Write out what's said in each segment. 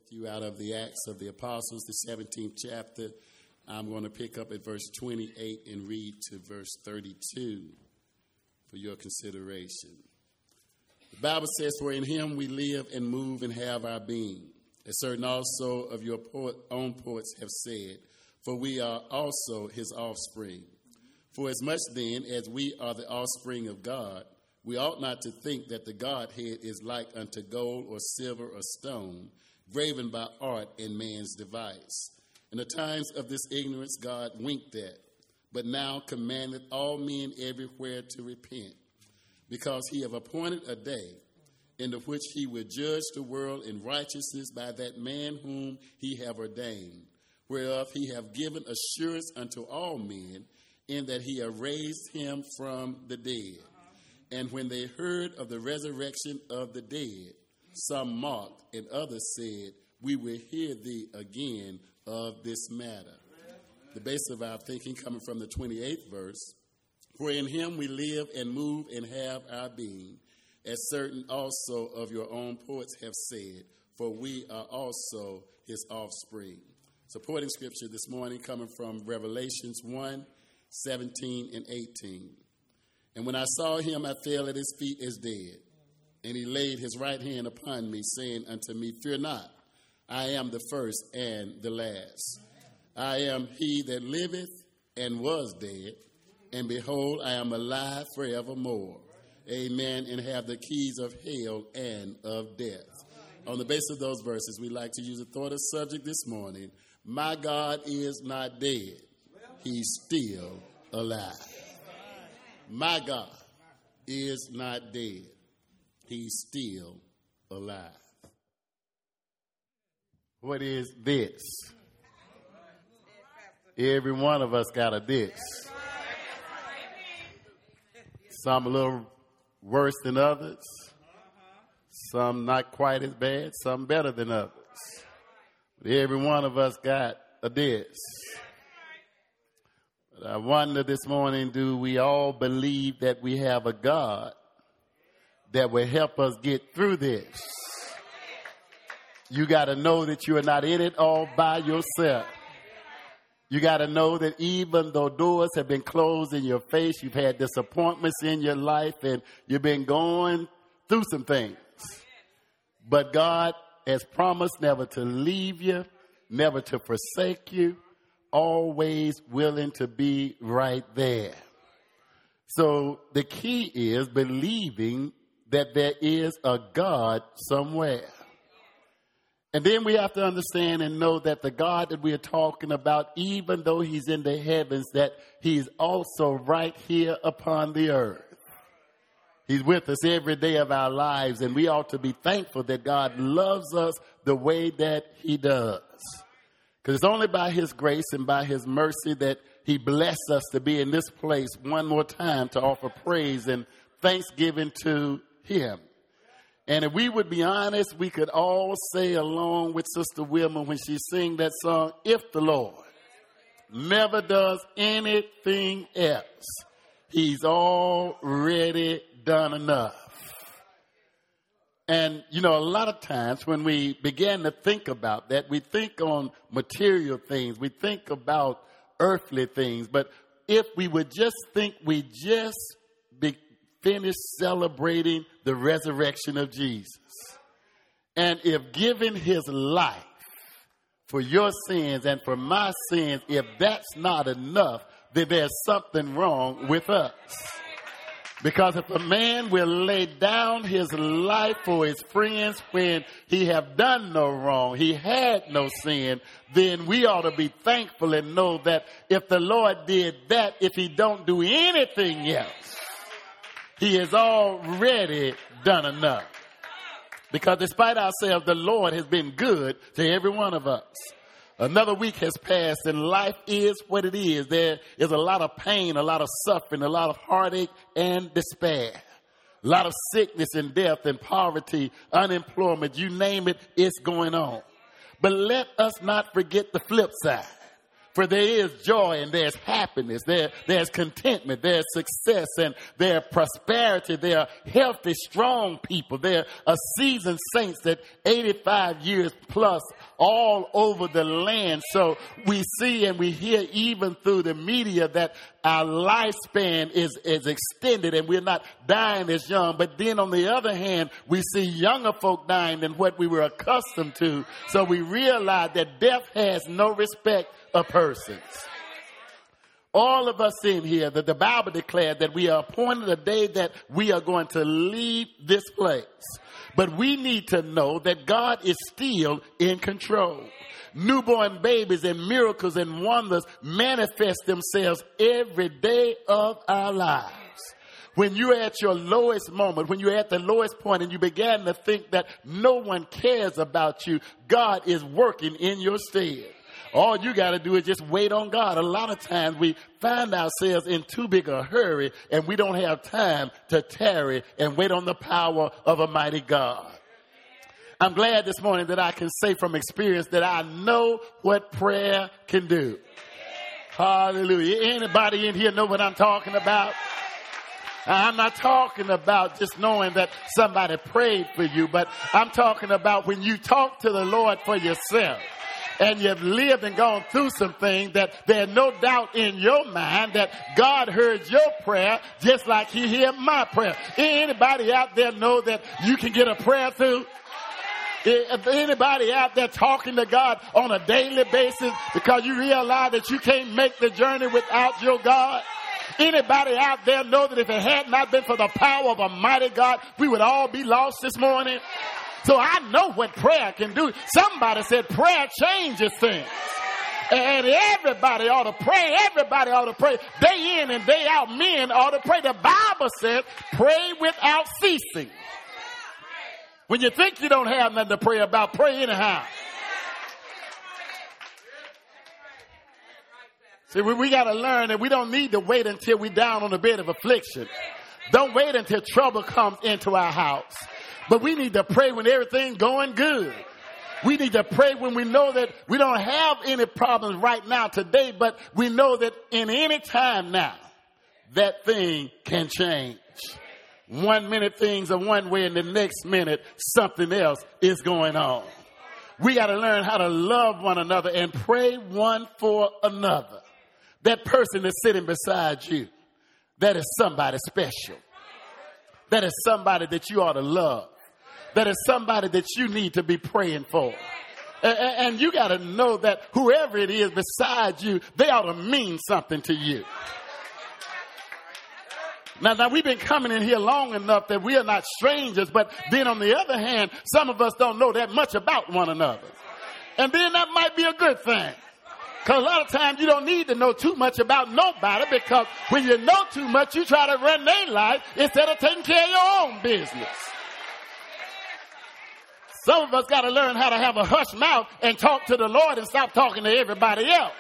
you out of the Acts of the Apostles, the 17th chapter. I'm going to pick up at verse 28 and read to verse 32 for your consideration. The Bible says, "For in him we live and move and have our being, as certain also of your own poets have said, for we are also his offspring. For as much then as we are the offspring of God, we ought not to think that the Godhead is like unto gold or silver or stone, graven by art and man's device. In the times of this ignorance God winked at, but now commandeth all men everywhere to repent, because he have appointed a day in the which he will judge the world in righteousness by that man whom he have ordained, whereof he have given assurance unto all men, in that he have raised him from the dead. And when they heard of the resurrection of the dead, some mocked, and others said, we will hear thee again of this matter." The base of our thinking coming from the 28th verse, "For in him we live and move and have our being, as certain also of your own poets have said, for we are also his offspring." Supporting scripture this morning coming from Revelations 1:17 and 18. "And when I saw him, I fell at his feet as dead. And he laid his right hand upon me, saying unto me, Fear not, I am the first and the last. I am he that liveth and was dead, and behold, I am alive forevermore. Amen, and have the keys of hell and of death." On the basis of those verses, we like to use a thought of subject this morning. My God is not dead. He's still alive. My God is not dead. He's still alive. What is this? Every one of us got a this. Some a little worse than others. Some not quite as bad. Some better than others. But every one of us got a this. But I wonder this morning, do we all believe that we have a God that will help us get through this? You got to know that you are not in it all by yourself. You got to know that even though doors have been closed in your face, you've had disappointments in your life, and you've been going through some things. But God has promised never to leave you, never to forsake you, always willing to be right there. So the key is believing that there is a God somewhere. And then we have to understand and know that the God that we are talking about, even though he's in the heavens, that he's also right here upon the earth. He's with us every day of our lives, and we ought to be thankful that God loves us the way that he does. Because it's only by his grace and by his mercy that he blessed us to be in this place one more time to offer praise and thanksgiving to him. And if we would be honest, we could all say along with Sister Wilma when she sing that song, if the Lord never does anything else, he's already done enough. And, you know, a lot of times when we begin to think about that, we think on material things, we think about earthly things. But if we would just think we just finished celebrating the resurrection of Jesus, and if giving his life for your sins and for my sins, if that's not enough, then there's something wrong with us. Because if a man will lay down his life for his friends when he have done no wrong, he had no sin, then we ought to be thankful and know that if the Lord did that, if he don't do anything else, he has already done enough. Because despite ourselves, the Lord has been good to every one of us. Another week has passed, and life is what it is. There is a lot of pain, a lot of suffering, a lot of heartache and despair. A lot of sickness and death and poverty, unemployment, you name it, it's going on. But let us not forget the flip side. where there is joy and there's happiness, there's contentment, there's success, and there's prosperity. There are healthy, strong people. There are seasoned saints that 85 years plus all over the land. So we see and we hear even through the media that our lifespan is extended and we're not dying as young. But then on the other hand, we see younger folk dying than what we were accustomed to. So we realize that death has no respect of persons. All of us in here, that the Bible declared that we are appointed a day that we are going to leave this place. But we need to know that God is still in control. Newborn babies and miracles and wonders manifest themselves every day of our lives. When you're at your lowest moment, when you're at the lowest point and you began to think that no one cares about you, God is working in your stead. All you got to do is just wait on God. A lot of times we find ourselves in too big a hurry and we don't have time to tarry and wait on the power of a mighty God. I'm glad this morning that I can say from experience that I know what prayer can do. Hallelujah. Anybody in here know what I'm talking about? I'm not talking about just knowing that somebody prayed for you, but I'm talking about when you talk to the Lord for yourself. And you've lived and gone through some things that there's no doubt in your mind that God heard your prayer just like he heard my prayer. Anybody out there know that you can get a prayer through? Anybody out there talking to God on a daily basis because you realize that you can't make the journey without your God? Anybody out there know that if it had not been for the power of a mighty God, we would all be lost this morning? So I know what prayer can do. Somebody said prayer changes things. And everybody ought to pray. Everybody ought to pray. Day in and day out, men ought to pray. The Bible says pray without ceasing. When you think you don't have nothing to pray about, pray anyhow. See, we got to learn that we don't need to wait until we're down on the bed of affliction. Don't wait until trouble comes into our house. But we need to pray when everything's going good. We need to pray when we know that we don't have any problems right now today, but we know that in any time now, that thing can change. 1 minute things are one way and the next minute something else is going on. We got to learn how to love one another and pray one for another. That person that's sitting beside you, that is somebody special. That is somebody that you ought to love. That is somebody that you need to be praying for. And you got to know that whoever it is beside you, they ought to mean something to you. Now we've been coming in here long enough that we are not strangers, but then on the other hand, some of us don't know that much about one another. And then that might be a good thing. Because a lot of times you don't need to know too much about nobody, because when you know too much, you try to run their life instead of taking care of your own business. Some of us got to learn how to have a hush mouth and talk to the Lord and stop talking to everybody else.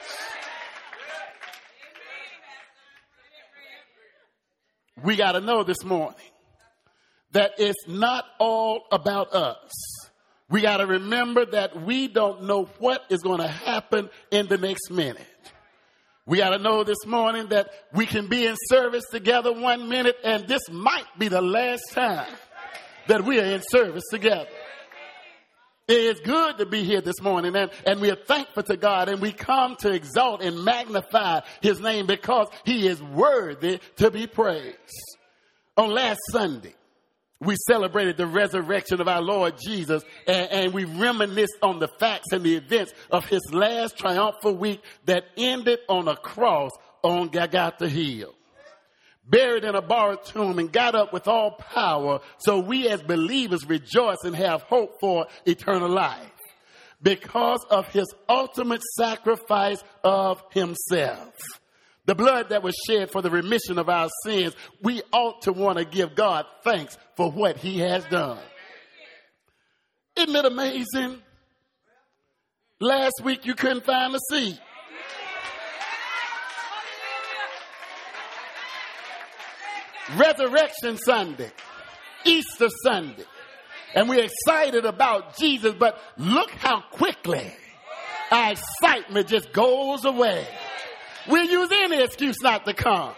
We got to know this morning that it's not all about us. We got to remember that we don't know what is going to happen in the next minute. We got to know this morning that we can be in service together 1 minute, and this might be the last time that we are in service together. It's good to be here this morning, and we are thankful to God, and we come to exalt and magnify his name because he is worthy to be praised. On last Sunday, we celebrated the resurrection of our Lord Jesus, and we reminisced on the facts and the events of his last triumphal week that ended on a cross on Golgotha Hill. Buried in a borrowed tomb and got up with all power, so we as believers rejoice and have hope for eternal life because of his ultimate sacrifice of himself. The blood that was shed for the remission of our sins, we ought to want to give God thanks for what he has done. Isn't it amazing? Last week you couldn't find a seat. Resurrection Sunday, Easter Sunday, and we're excited about Jesus, but look how quickly our excitement just goes away. We'll use any excuse not to come.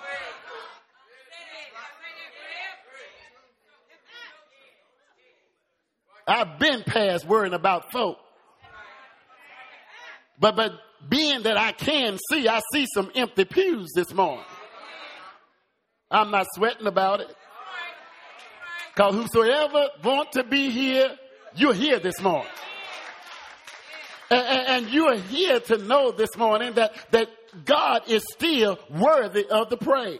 I've been past worrying about folk. But being that I see some empty pews this morning. I'm not sweating about it. Because whosoever want to be here, you're here this morning. And you are here to know this morning that God is still worthy of the praise.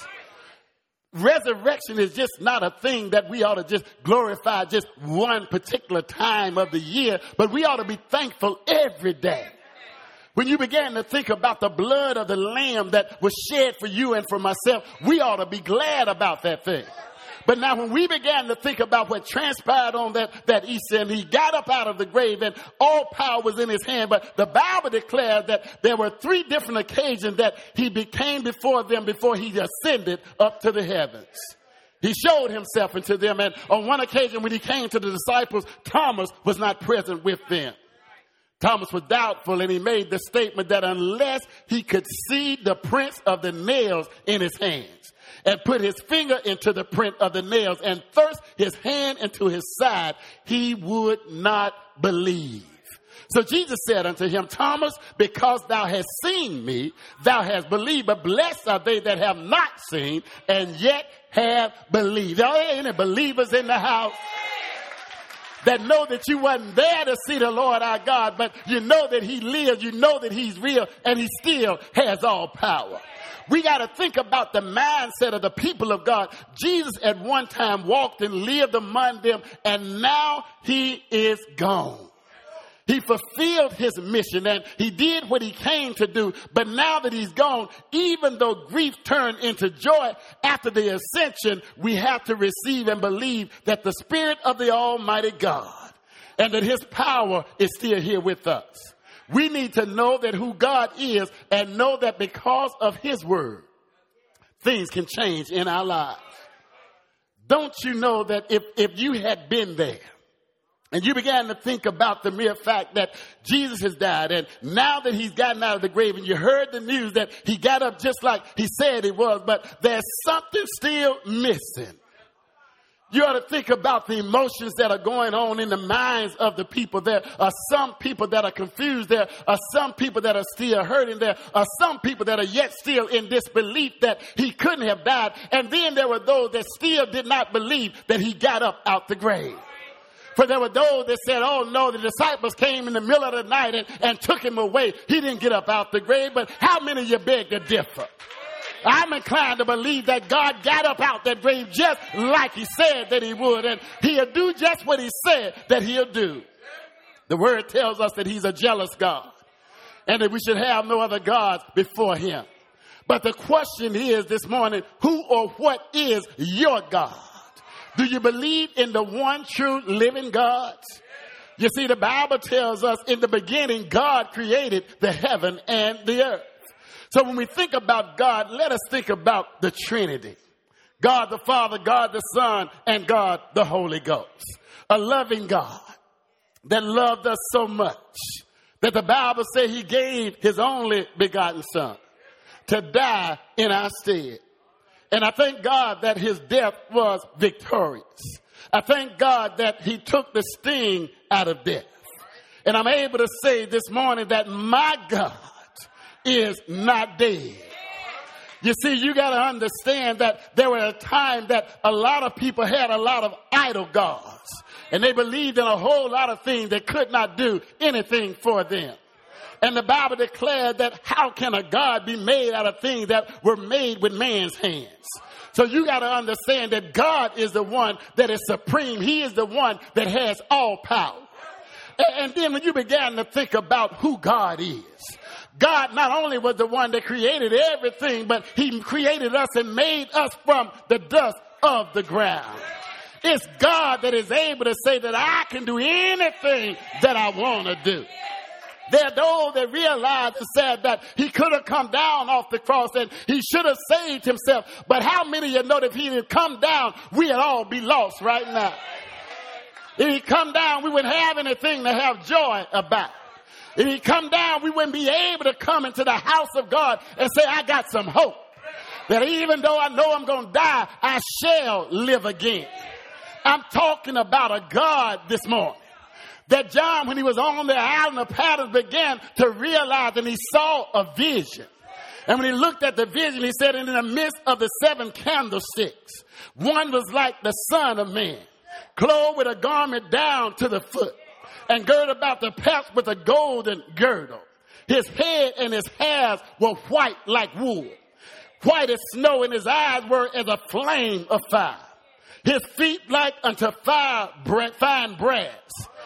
Resurrection is just not a thing that we ought to just glorify just one particular time of the year, but we ought to be thankful every day. When you began to think about the blood of the Lamb that was shed for you and for myself, we ought to be glad about that thing. But now when we began to think about what transpired on that Easter, and he got up out of the grave and all power was in his hand. But the Bible declares that there were 3 different occasions that he became before them before he ascended up to the heavens. He showed himself unto them. And on one occasion when he came to the disciples, Thomas was not present with them. Thomas was doubtful, and he made the statement that unless he could see the prints of the nails in his hands and put his finger into the print of the nails and thrust his hand into his side, he would not believe. So Jesus said unto him, Thomas, because thou hast seen me, thou hast believed. But blessed are they that have not seen and yet have believed. Are there any believers in the house that know that you wasn't there to see the Lord our God, but you know that he lives, you know that he's real, and he still has all power? We got to think about the mindset of the people of God. Jesus at one time walked and lived among them, and now he is gone. He fulfilled his mission and he did what he came to do. But now that he's gone, even though grief turned into joy after the ascension, we have to receive and believe that the Spirit of the Almighty God and that his power is still here with us. We need to know that who God is and know that because of his word, things can change in our lives. Don't you know that if you had been there, and you began to think about the mere fact that Jesus has died, and now that he's gotten out of the grave, and you heard the news that he got up just like he said he was, but there's something still missing. You ought to think about the emotions that are going on in the minds of the people. There are some people that are confused. There are some people that are still hurting. There are some people that are yet still in disbelief that he couldn't have died. And then there were those that still did not believe that he got up out the grave. For there were those that said, oh no, the disciples came in the middle of the night and took him away. He didn't get up out the grave. But how many of you beg to differ? I'm inclined to believe that God got up out that grave just like he said that he would. And he'll do just what he said that he'll do. The word tells us that he's a jealous God and that we should have no other gods before him. But the question is this morning, who or what is your God? Do you believe in the one true living God? You see, the Bible tells us in the beginning, God created the heaven and the earth. So when we think about God, let us think about the Trinity. God the Father, God the Son, and God the Holy Ghost. A loving God that loved us so much that the Bible says he gave his only begotten Son to die in our stead. And I thank God that his death was victorious. I thank God that he took the sting out of death. And I'm able to say this morning that my God is not dead. You see, you got to understand that there were a time that a lot of people had a lot of idol gods. And they believed in a whole lot of things that could not do anything for them. And the Bible declared that how can a God be made out of things that were made with man's hands? So you got to understand that God is the one that is supreme. He is the one that has all power. And then when you began to think about who God is, God not only was the one that created everything, but he created us and made us from the dust of the ground. It's God that is able to say that I can do anything that I want to do. There are those that realized and said that he could have come down off the cross and he should have saved himself. But how many of you know that if he didn't come down, we'd all be lost right now? If he come down, we wouldn't have anything to have joy about. If he come down, we wouldn't be able to come into the house of God and say, I got some hope. That even though I know I'm going to die, I shall live again. I'm talking about a God this morning. That John, when he was on the island of Patmos, began to realize, and he saw a vision. And when he looked at the vision, he said, in the midst of the 7 candlesticks, one was like the Son of Man, clothed with a garment down to the foot, and girded about the paps with a golden girdle. His head and his hairs were white like wool, white as snow, and his eyes were as a flame of fire. His feet like unto fine brass,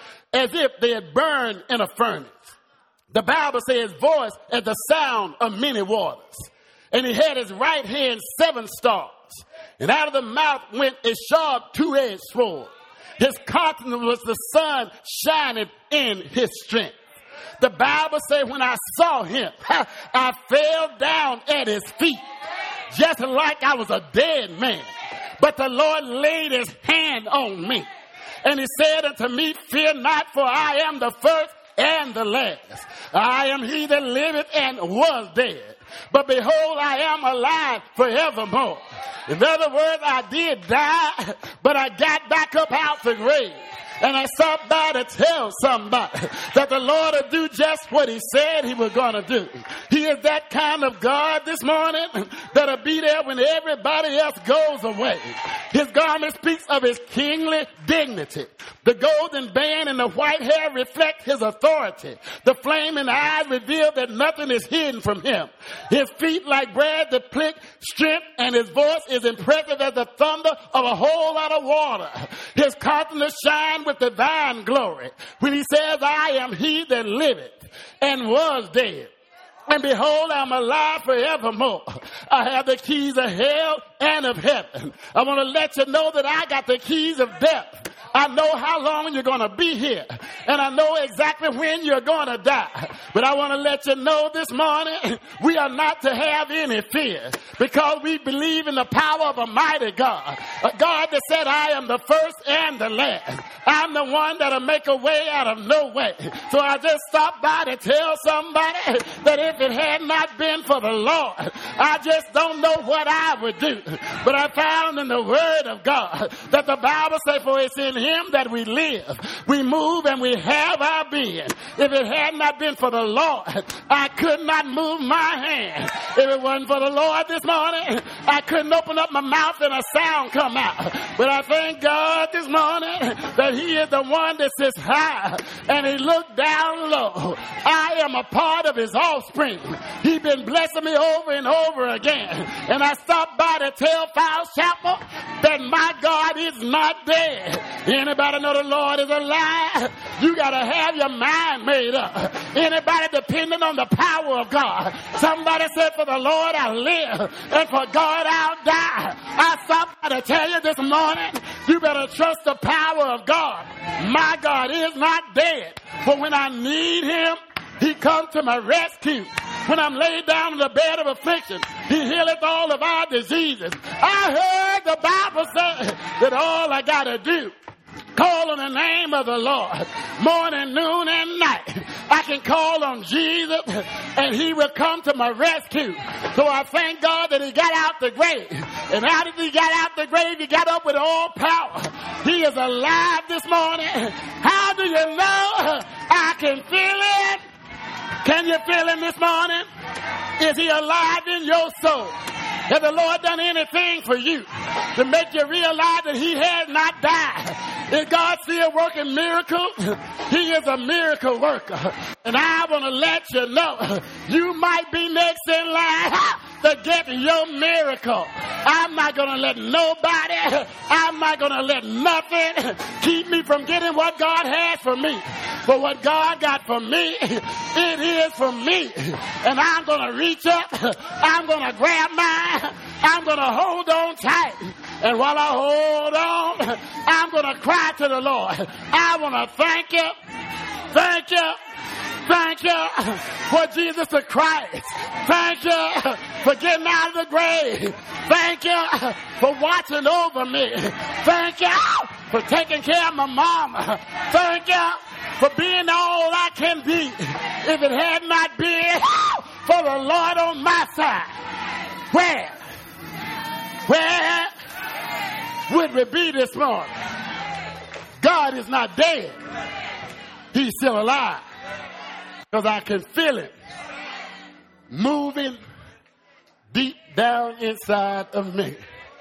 as if they had burned in a furnace. The Bible says his voice as the sound of many waters. And he had his right hand 7 stars. And out of the mouth went a sharp 2-edged sword. His countenance was the sun shining in his strength. The Bible says when I saw him, I fell down at his feet, just like I was a dead man. But the Lord laid his hand on me. And he said unto me, fear not, for I am the first and the last. I am he that liveth and was dead. But behold, I am alive forevermore. In other words, I did die, but I got back up out the grave. And I stopped by to tell somebody that the Lord will do just what he said he was going to do. He is that kind of God this morning that'll be there when everybody else goes away. His garment speaks of his kingly dignity. The golden band and the white hair reflect his authority. The flaming eyes reveal that nothing is hidden from him. His feet like brass depict strength, and his voice is impressive as the thunder of a whole lot of water. His countenance shines with divine glory when he says, I am he that liveth and was dead. And behold, I'm alive forevermore. I have the keys of hell and of heaven. I want to let you know that I got the keys of death. I know how long you're going to be here. And I know exactly when you're going to die. But I want to let you know this morning, we are not to have any fear. Because we believe in the power of a mighty God. A God that said, I am the first and the last. I'm the one that'll make a way out of no way. So I just stopped by to tell somebody that if it had not been for the Lord, I just don't know what I would do. But I found in the Word of God that the Bible says, for it's in him that we live, we move, and we have our being. If it had not been for the Lord, I could not move my hand. If it wasn't for the Lord this morning, I couldn't open up my mouth and a sound come out. But I thank God this morning that he is the one that sits high and he looked down low. I am a part of his offspring. He's been blessing me over and over again. And I stopped by to tell Fowles Chapel that my God is not dead. Anybody know the Lord is alive? You got to have your mind made up. Anybody depending on the power of God? Somebody said, for the Lord I'll live, and for God I'll die. I stopped by to tell you this morning, you better trust the power of God. My God is not dead. But when I need him, he comes to my rescue. When I'm laid down in the bed of affliction, he healeth all of our diseases. I heard the Bible say that all I got to do, call on the name of the Lord, morning, noon, and night. I can call on Jesus, and he will come to my rescue. So I thank God that he got out the grave. And after he got out the grave, he got up with all power. He is alive this morning. How do you know? I can feel it. Can you feel him this morning? Is he alive in your soul? Has the Lord done anything for you to make you realize that he has not died? Is God still working miracles? He is a miracle worker. And I want to let you know, you might be next in line to get your miracle. I'm not going to let nobody, I'm not going to let nothing keep me from getting what God has for me. But what God got for me, it is for me. And I'm going to reach up, I'm going to grab mine, I'm going to hold on tight. And while I hold on, I'm going to cry to the Lord. I want to thank you, thank you, thank you for Jesus the Christ. Thank you for getting out of the grave. Thank you for watching over me. Thank you for taking care of my mama. Thank you for being all I can be. If it had not been for the Lord on my side, where would we be this morning? God is not dead. He's still alive. Because I can feel it moving deep down inside of me.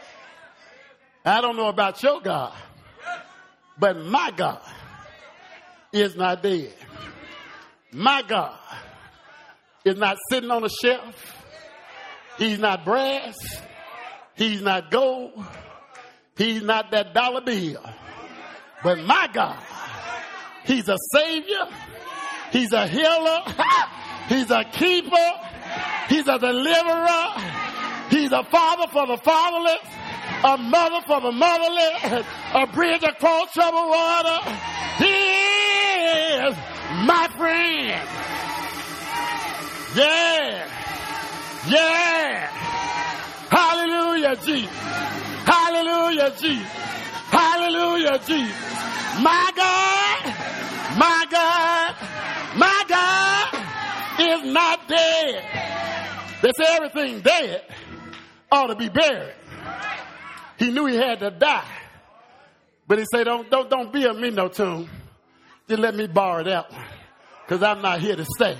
I don't know about your God, but my God is not dead. My God is not sitting on a shelf. He's not brass. He's not gold. He's not that dollar bill. But my God, he's a savior. He's a healer. He's a keeper. He's a deliverer. He's a father for the fatherless. A mother for the motherless. A bridge across troubled water. He is my friend. Yeah. Yeah. Hallelujah, Jesus. Hallelujah, Jesus. Hallelujah, Jesus. My God, my God, my God is not dead. They say everything dead ought to be buried. He knew he had to die. But he said, don't build me no tomb. Just let me borrow that one. Because I'm not here to stay.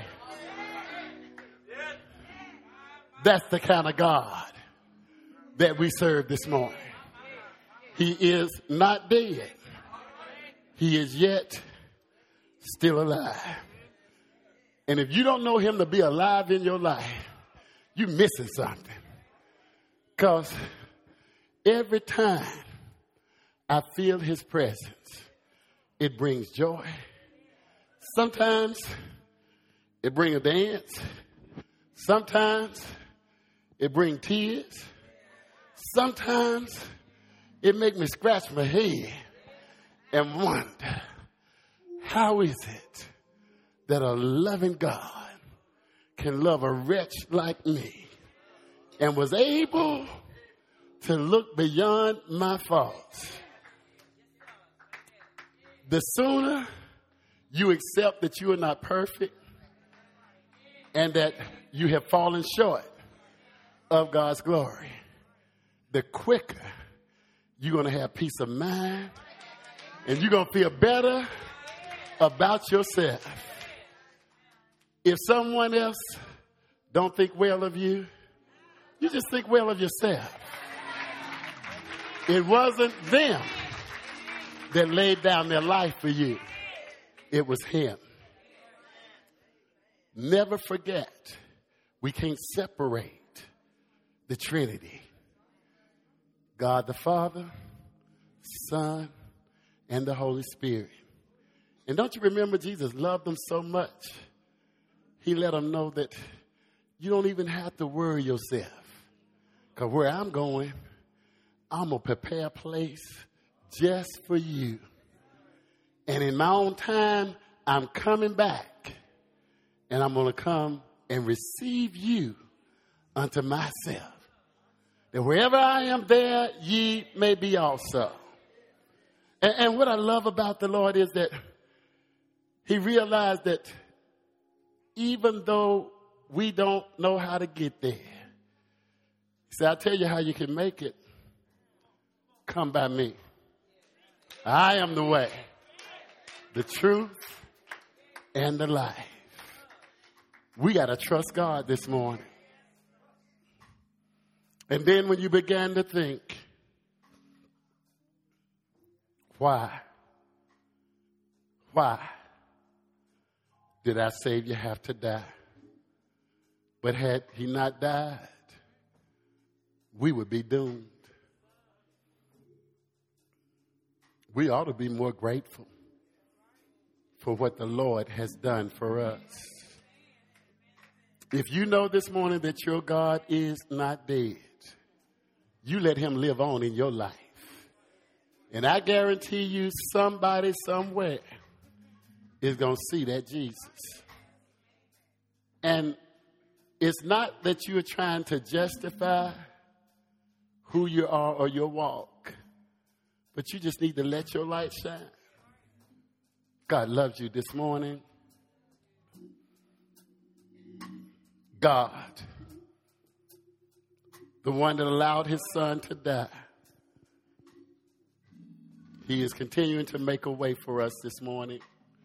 That's the kind of God that we serve this morning. He is not dead. He is yet still alive. And if you don't know him to be alive in your life, you're missing something. Because every time I feel his presence, it brings joy. Sometimes it brings a dance. Sometimes it brings tears. Sometimes it makes me scratch my head and wonder, how is it that a loving God can love a wretch like me and was able to look beyond my faults? The sooner you accept that you are not perfect and that you have fallen short of God's glory, the quicker you're going to have peace of mind and you're going to feel better about yourself. If someone else don't think well of you, you just think well of yourself. It wasn't them that laid down their life for you. It was him. Never forget, we can't separate the Trinity. God the Father, Son, and the Holy Spirit. And don't you remember Jesus loved them so much? He let them know that you don't even have to worry yourself. Because where I'm going, I'm going to prepare a place just for you. And in my own time, I'm coming back. And I'm going to come and receive you unto myself. That wherever I am, there ye may be also. And what I love about the Lord is that he realized that even though we don't know how to get there, he said, I'll tell you how you can make it. Come by me. I am the way, the truth, and the life. We got to trust God this morning. And then when you began to think, why did our Savior have to die? But had he not died, we would be doomed. We ought to be more grateful for what the Lord has done for us. If you know this morning that your God is not dead, you let him live on in your life. And I guarantee you somebody somewhere is going to see that Jesus. And it's not that you're trying to justify who you are or your walk, but you just need to let your light shine. God loves you this morning. God, the one that allowed his son to die, he is continuing to make a way for us this morning.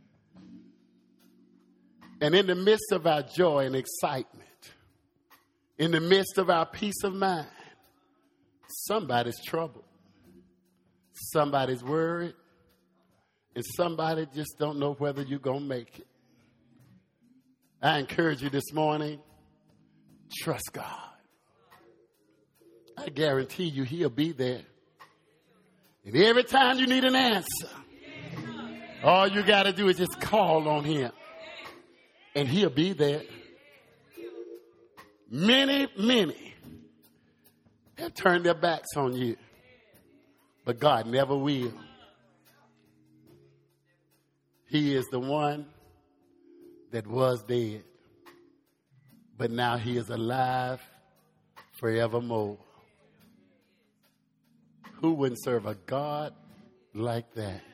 And in the midst of our joy and excitement, in the midst of our peace of mind, somebody's troubled, somebody's worried, and somebody just don't know whether you're going to make it. I encourage you this morning, trust God. I guarantee you he'll be there. And every time you need an answer, all you got to do is just call on him. And he'll be there. Many, many have turned their backs on you. But God never will. He is the one that was dead. But now he is alive forevermore. Who wouldn't serve a God like that?